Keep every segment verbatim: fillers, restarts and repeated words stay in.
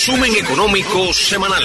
resumen económico semanal.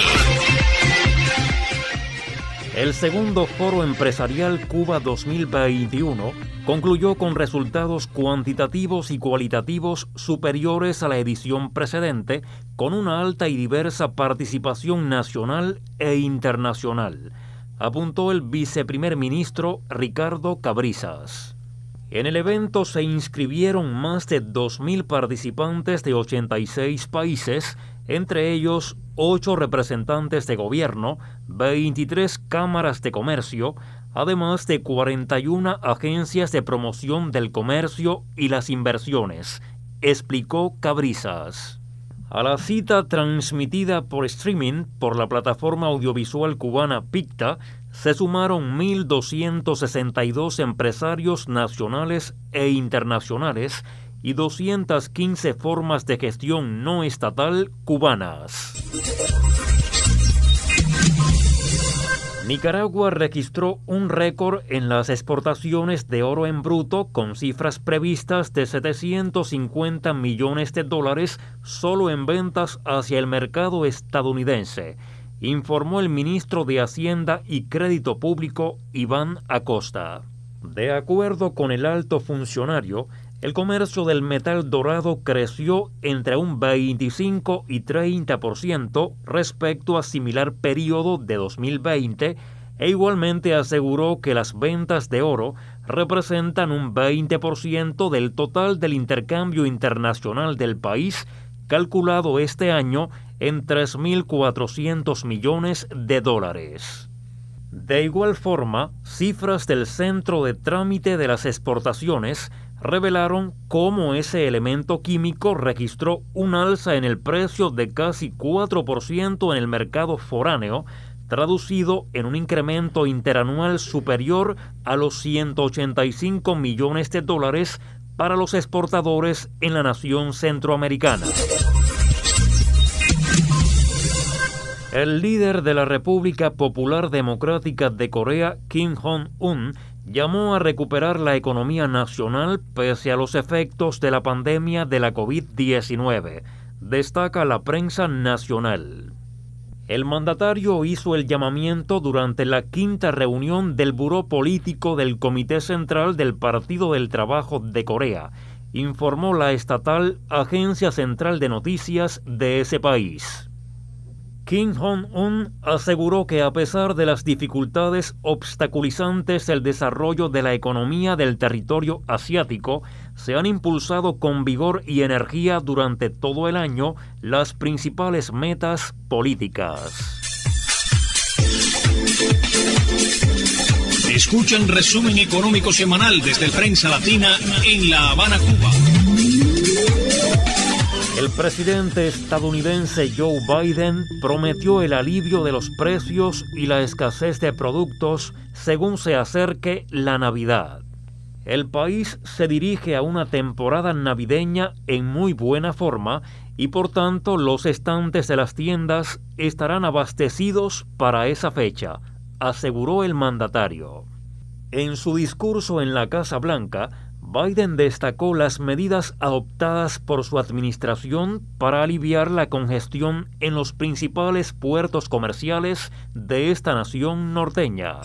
El segundo Foro Empresarial Cuba dos mil veintiuno concluyó con resultados cuantitativos y cualitativos superiores a la edición precedente, con una alta y diversa participación nacional e internacional, apuntó el viceprimer ministro Ricardo Cabrizas. En el evento se inscribieron más de dos mil participantes de ochenta y seis países, entre ellos ocho representantes de gobierno, veintitrés cámaras de comercio, además de cuarenta y una agencias de promoción del comercio y las inversiones, explicó Cabrizas. A la cita transmitida por streaming por la plataforma audiovisual cubana Picta, se sumaron mil doscientos sesenta y dos empresarios nacionales e internacionales y doscientas quince formas de gestión no estatal cubanas. Nicaragua registró un récord en las exportaciones de oro en bruto con cifras previstas de setecientos cincuenta millones de dólares solo en ventas hacia el mercado estadounidense, informó el ministro de Hacienda y Crédito Público Iván Acosta. De acuerdo con el alto funcionario, el comercio del metal dorado creció entre un veinticinco y treinta por ciento respecto a similar periodo de dos mil veinte e igualmente aseguró que las ventas de oro representan un veinte por ciento del total del intercambio internacional del país, calculado este año en tres mil cuatrocientos millones de dólares. De igual forma, cifras del Centro de Trámite de las Exportaciones revelaron cómo ese elemento químico registró un alza en el precio de casi cuatro por ciento en el mercado foráneo, traducido en un incremento interanual superior a los ciento ochenta y cinco millones de dólares para los exportadores en la nación centroamericana. El líder de la República Popular Democrática de Corea, Kim Jong-un, llamó a recuperar la economía nacional pese a los efectos de la pandemia de la COVID diecinueve, destaca la prensa nacional. El mandatario hizo el llamamiento durante la quinta reunión del Buró Político del Comité Central del Partido del Trabajo de Corea, informó la estatal Agencia Central de Noticias de ese país. Kim Jong-un aseguró que a pesar de las dificultades obstaculizantes el desarrollo de la economía del territorio asiático, se han impulsado con vigor y energía durante todo el año las principales metas políticas. Escuchan Resumen Económico Semanal desde el Prensa Latina en La Habana, Cuba. El presidente estadounidense Joe Biden prometió el alivio de los precios y la escasez de productos según se acerque la Navidad. El país se dirige a una temporada navideña en muy buena forma y por tanto los estantes de las tiendas estarán abastecidos para esa fecha, aseguró el mandatario. En su discurso en la Casa Blanca, Biden destacó las medidas adoptadas por su administración para aliviar la congestión en los principales puertos comerciales de esta nación norteña.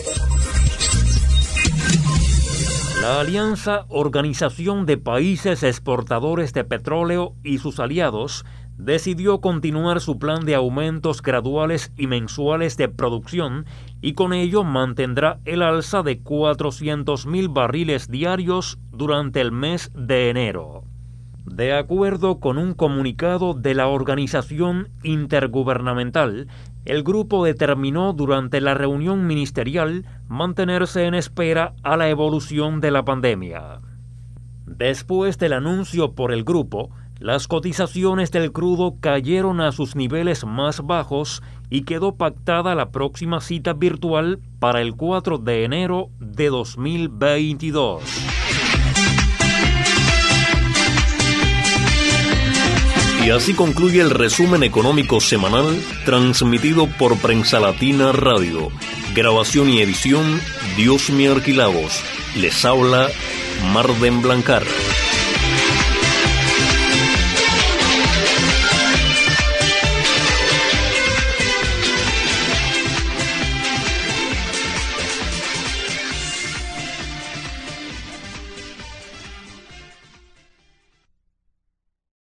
La Alianza Organización de Países Exportadores de Petróleo y sus aliados decidió continuar su plan de aumentos graduales y mensuales de producción y con ello mantendrá el alza de cuatrocientos mil barriles diarios durante el mes de enero. De acuerdo con un comunicado de la Organización Intergubernamental, el grupo determinó durante la reunión ministerial mantenerse en espera a la evolución de la pandemia. Después del anuncio por el grupo, las cotizaciones del crudo cayeron a sus niveles más bajos y quedó pactada la próxima cita virtual para el cuatro de enero de dos mil veintidós. Y así concluye el resumen económico semanal transmitido por Prensa Latina Radio. Grabación y edición, Diosmi Arquilavos. Les habla Marden Blancar.